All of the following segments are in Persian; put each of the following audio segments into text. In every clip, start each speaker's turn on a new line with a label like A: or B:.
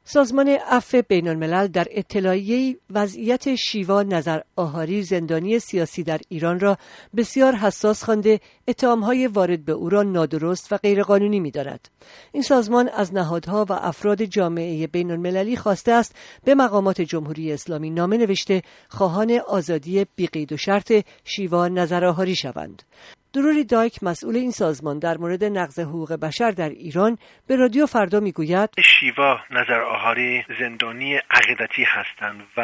A: سازمان عفو بین‌الملل در اطلاعیه‌ای وضعیت شیوا نظر آهاری زندانی سیاسی در ایران را بسیار حساس خوانده اتهام‌های وارد به او را نادرست و غیرقانونی می‌داند. این سازمان از نهادها و افراد جامعه بین‌المللی خواسته است به مقامات جمهوری اسلامی نامه نوشته خواهان آزادی بی قید و شرط شیوا نظر آهاری شوند. دروری دایک مسئول این سازمان در مورد نقض حقوق بشر در ایران به رادیو فردا میگوید
B: شیوا نظر آهاری زندانی عقیدتی هستند و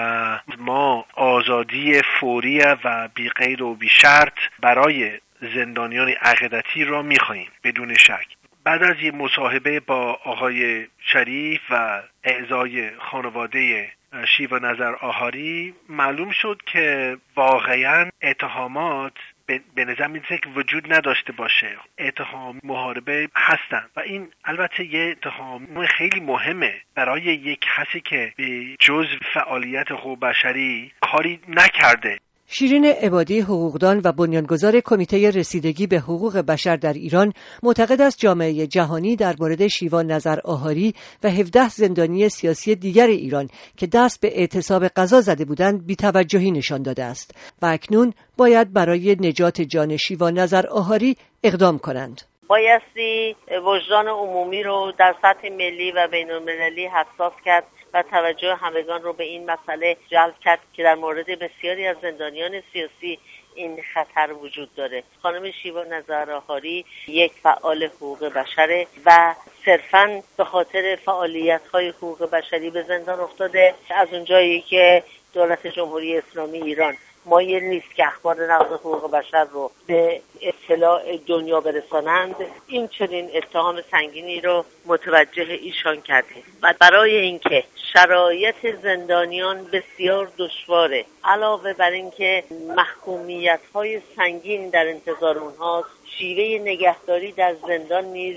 B: ما آزادی فوری و بی قید و بی شرط برای زندانیان عقیدتی را می‌خواهیم بدون شک. بعد از یک مصاحبه با آقای شریف و اعضای خانواده شیوا نظر آهاری معلوم شد که واقعاً اتهامات به نظر میاد که وجود نداشته باشه. اتهام محاربه هستن و این البته یه اتهام خیلی مهمه برای یک کسی که به جزء فعالیت حقوق بشری کاری نکرده.
A: شیرین عبادی حقوقدان و بنیانگذار کمیته رسیدگی به حقوق بشر در ایران معتقد است جامعه جهانی در مورد شیوا نظر آهاری و 17 زندانی سیاسی دیگر ایران که دست به اعتصاب قضا زده بودند بی‌توجهی نشان داده است و اکنون باید برای نجات جان شیوا نظر آهاری اقدام کنند.
C: بایستی وجدان عمومی رو در سطح ملی و بین‌المللی حساس کرد و توجه همگان رو به این مسئله جلب کرد که در مورد بسیاری از زندانیان سیاسی این خطر وجود داره. خانم شیوا نظر آهاری یک فعال حقوق بشره و صرفاً به خاطر فعالیت‌های حقوق بشری به زندان افتاده. از اونجایی که دولت جمهوری اسلامی ایران مایل نیست که اخبار نقض حقوق بشر رو به اطلاع دنیا برسانند، این چنین اتهام سنگینی رو متوجه ایشان کرده و برای اینکه شرایط زندانیان بسیار دشواره، علاوه بر اینکه محکومیت‌های سنگین در انتظار اونهاست، شیوه نگهداری در زندان نیز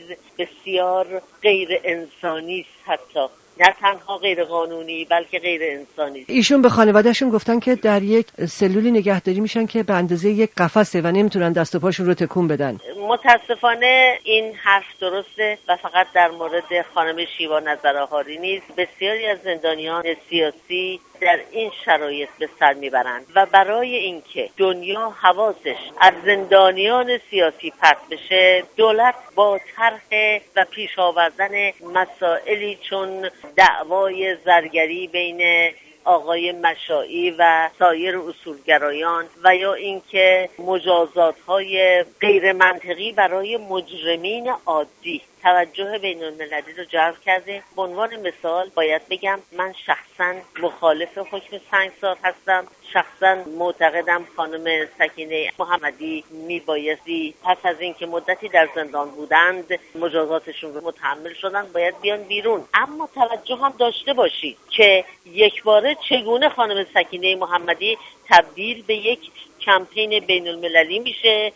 C: بسیار غیر انسانی است، حتی نه تنها غیر قانونی بلکه غیر انسانی.
A: ایشون به خانوادهشون گفتن که در یک سلولی نگهداری میشن که به اندازه یک قفسه و نمیتونن دست و پاشون رو تکون بدن.
C: متاسفانه این حرف درسته و فقط در مورد خانم شیوا نظر آهاری نیست. بسیاری از زندانیان سیاسی در این شرایط به سر میبرند و برای اینکه دنیا حواسش از زندانیان سیاسی پرت بشه، دولت با طرح و پیش آوردن مسائلی چون دعوای زرگری بین آقای مشائی و سایر اصولگرایان و یا اینکه مجازات‌های غیر منطقی برای مجرمین عادی توجه بین‌المللی رو جلب کرده. به عنوان مثال باید بگم من شخصا مخالف حکم سنگسار هستم. شخصا معتقدم خانم سکینه محمدی میبایستی پس از اینکه مدتی در زندان بودند مجازاتشون رو متحمل شدن باید بیان بیرون. اما توجه هم داشته باشید که یک باره چگونه خانم سکینه محمدی تبدیل به یک کمپین بین‌المللی میشه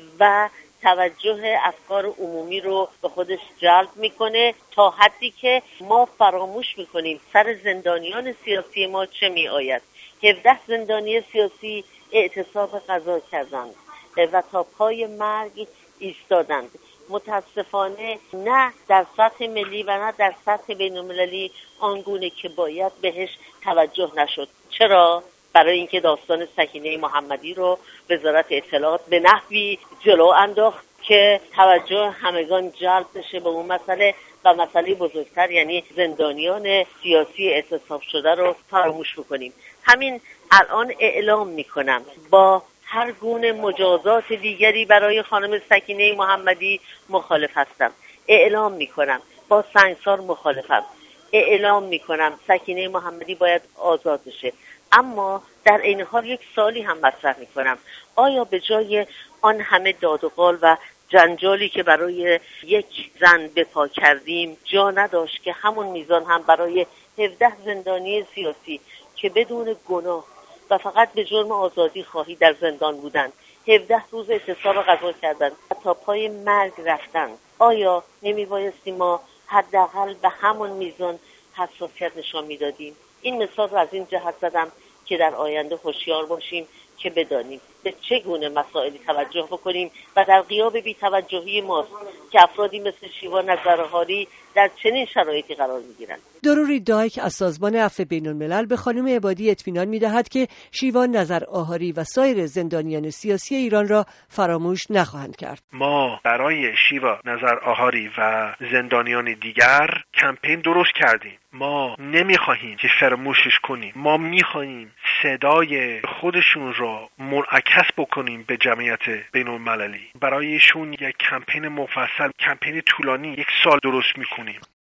C: و توجه افکار عمومی رو به خودش جلب میکنه تا حدی که ما فراموش میکنیم سر زندانیان سیاسی ما چه میآید. 17 زندانی سیاسی اعتصاب قضا کردند و تا پای مرگ ایستادند. متاسفانه نه در سطح ملی و نه در سطح بین‌المللی آنگونه که باید بهش توجه نشد. چرا؟ برای اینکه داستان سکینه محمدی رو وزارت اطلاعات به نحوی جلو انداخت که توجه همگان جلب بشه به اون مسئله و مسئله بزرگتر یعنی زندانیان سیاسی اعتصاب شده رو فراموش بکنیم. همین الان اعلام میکنم با هر گونه مجازات دیگری برای خانم سکینه محمدی مخالف هستم. اعلام میکنم با سنگسار مخالفم. اعلام میکنم سکینه محمدی باید آزاد بشه. اما در این حال یک سوالی هم مطرح میکنم، آیا به جای آن همه داد و قال و جنجالی که برای یک زن به پا کردیم جا نداشت که همون میزان هم برای 17 زندانی سیاسی که بدون گناه و فقط به جرم آزادی خواهی در زندان بودند 17 روز اعتصاب قضا کردند و تا پای مرگ رفتند، آیا نمیبایستی ما حداقل به همون میزان حساسیت نشان میدادیم؟ این مثال رو از این جهت زدم که در آینده هوشیار باشیم که بدانیم به چگونه مسائلی توجه بکنیم و در غیاب بی‌توجهی ماست که افرادی مثل شیوا نظرهاری در چنین شرایطی قرار می‌گیرند.
A: دروری دایک از سازمان عفو بین‌الملل به خانم عبادی اطمینان می‌دهد که شیوا نظرآهاری و سایر زندانیان سیاسی ایران را فراموش نخواهند کرد.
B: ما برای شیوا نظرآهاری و زندانیان دیگر کمپین درست کردیم. ما نمیخواهیم که فراموشش کنیم. ما میخواهیم صدای خودشون را منعکس بکنیم به جمعیت بین‌المللی. برایشون یک کمپین مفصل، کمپین طولانی 1 سال درست میکنیم.